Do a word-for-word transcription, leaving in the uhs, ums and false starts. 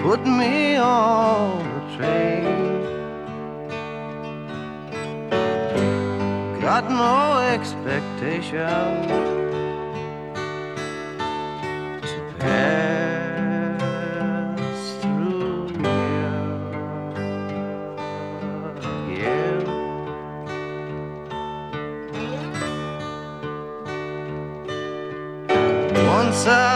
put me on the train. Got no expectation to pass through here again. Once I